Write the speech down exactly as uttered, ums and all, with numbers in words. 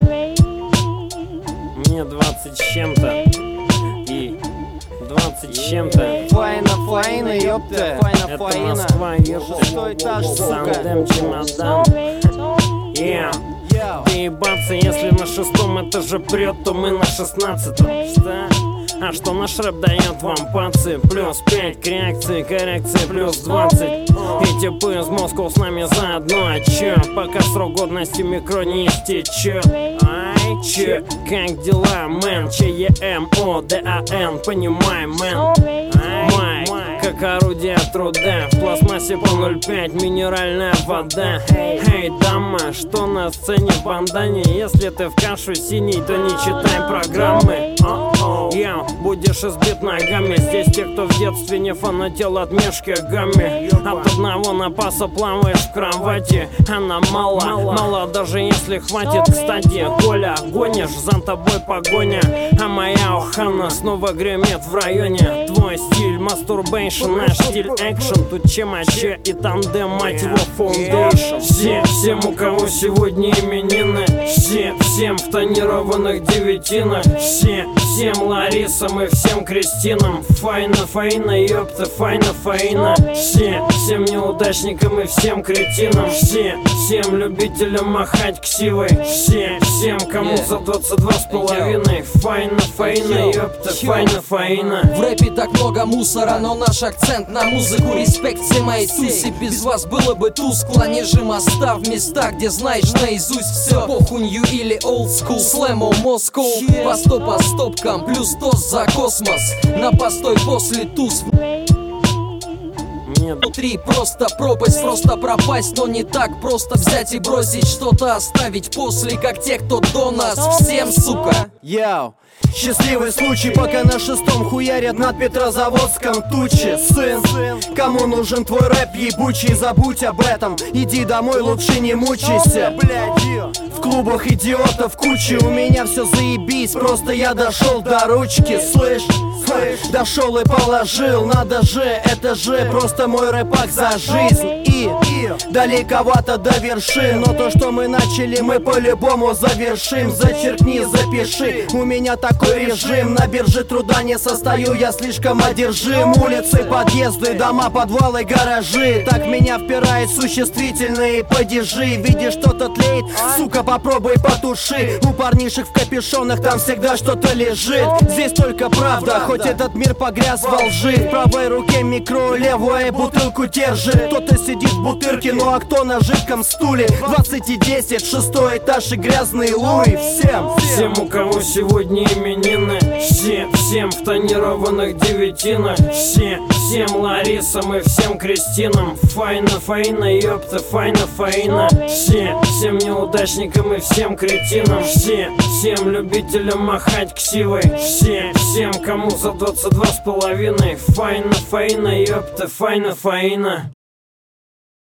Мне двадцать с чем-то. И двадцать с чем-то. Файна, файна, ёпта. Файна, Это файна. Москва, ёпта. Шестой этаж, сука. Сандем, чемодан. Yeah. Доебаться, если на шестом этаже прет, то мы на шестнадцатом. Что? А что наш рэп дает вам, пацы? Плюс пять к реакции, коррекции плюс двадцать. И типы из Москвы с нами заодно. А чё? Пока срок годности микро не истечет. Ай, чё? Как дела, мэн? Ч-Е-М-О, Д-А-Н, понимай, мэн. Май, как орудие труда. В пластмассе по ноль пять минеральная вода. Эй, дама, что на сцене бандане? Если ты в кашу синий, то не читай программы. Я будешь избит ногами. Здесь те, кто в детстве не фанател от мешки гамми. От одного напаса плаваешь в кровати. Она мало, мало, даже если хватит. Кстати, Коля, гонишь, за тобой погоня. А моя охана снова гремит в районе. Твой стиль мастурбейшн, наш стиль экшен. Тут чемаче и тандем, мать его, фаундейшн. Все, всем, у кого сегодня именины. Все, всем в тонированных девятинах. Все, всем Ларисам и всем Кристинам. Файна, файна, ёпта, файна, файна. Все, всем неудачникам и всем кретинам. Все, всем любителям махать ксивой. Все, всем, кому за двадцать два с половиной. Файна, файна, ёпта, файна, файна. В рэпе так много мусора, но наш акцент на музыку. Респект всей моей тусе, без вас было бы тускло. Ниже моста в местах, где знаешь наизусть все. Похунью или old school, слэмо Москву. По сто по стопкам, плюс тост за космос. На постой после туз. Внутри просто пропасть, просто пропасть. Но не так просто взять и бросить что-то, оставить после, как те, кто до нас. Всем, сука. Йоу. Счастливый случай, пока на шестом хуярят над Петрозаводском тучи. Сын, кому нужен твой рэп ебучий, забудь об этом. Иди домой, лучше не мучайся. В клубах идиотов куча, у меня все заебись, просто я дошел до ручки. Слышь, слышь, дошел и положил, надо же, это же просто мой рэпак за жизнь. И, и далековато до вершин, но то, что мы начали, мы по-любому завершим. Зачеркни, запиши, у меня такой режим. На бирже труда не состою, я слишком одержим. Улицы, подъезды, дома, подвалы, гаражи. Так меня впирает существительные падежи. Видишь, что-то тлеет, сука, попробуй потуши. У парнишек в капюшонах там всегда что-то лежит. Здесь только правда, хоть этот мир погряз во лжи. В правой руке микро, левую бутылку держит. Кто-то сидит в бутырке, ну а кто на жидком стуле? Двадцать и десять, шестой этаж и грязный луи. Всем, всем, у кого сегодня именины. Все, всем в тонированных девятинах. Все, всем Ларисам и всем Кристинам. Файна, файна, ёпта, файна, файна. Все, всем неудачникам и всем кретинам. Все, всем любителям махать ксивой. Все, всем, кому за двадцать два с половиной. Файна, файна, ёпта, файна, файна.